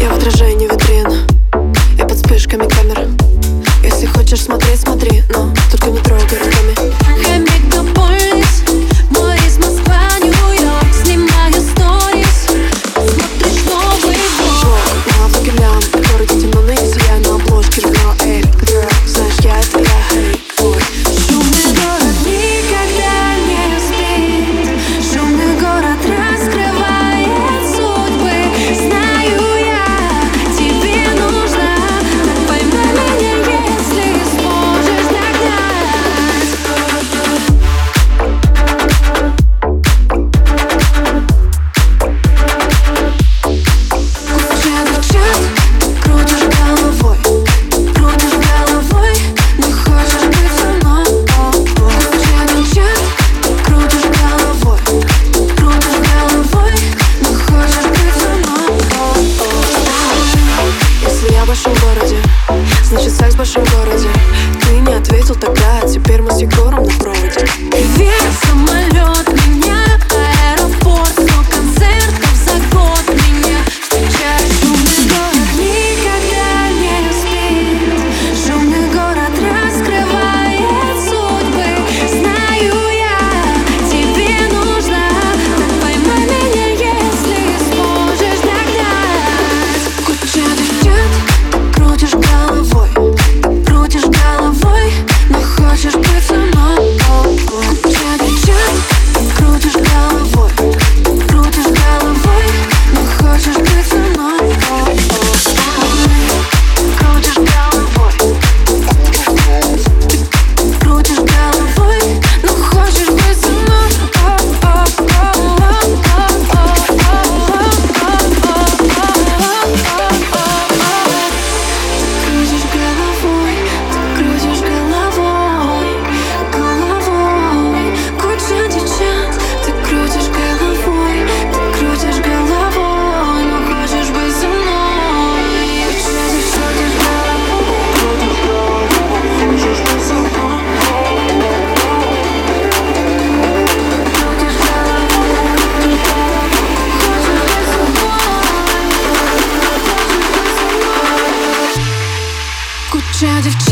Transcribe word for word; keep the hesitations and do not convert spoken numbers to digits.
Я в отражении витрин, я под вспышками камер. Если хочешь смотреть, смотри, но только не трогай руками. Мегаполис, мой из Москва, Нью-Йорк. Снимаю сторис, смотришь новый влог. На влоге лям, в городе темно, но если я на обложке журнала Эль, знаешь, я это я, эй, ой. Шумный город никогда не спит. Шумный город раскрывает судьбы. Знаю я, тебе нужно. Так поймай меня, если сможешь догнать. Куча девчат, крутишь головой, крутишь головой, но хочешь быть со мной. Куча девчат, крутишь головой, крутишь головой, но хочешь быть со мной. Если я в большом городе, значит секс в большом городе. Ты не ответил тогда, а теперь мы с Егором на проводе. Привет, самолет, меня аэропорт, сто концертов за год меня встречает. Шумный город никогда не спит. Шумный город раскрывает судьбы. Знаю я, тебе нужно. Так поймай меня, если сможешь догнать. Куча девчат, крутишь головой, крутишь головой, но хочешь быть со мной. Куча девчат, крутишь головой, крутишь головой, но хочешь быть со мной. Крутишь головой, крутишь головой, но хочешь быть со мной. Крутишь головой, ты крутишь головой, головой. Куча девчат, ты крутишь головой, ты крутишь головой, но хочешь быть со мной. Куча девчат, крутишь головой, хочешь быть со мной. Крутишь головой, хочешь быть со мной. Куча девчат.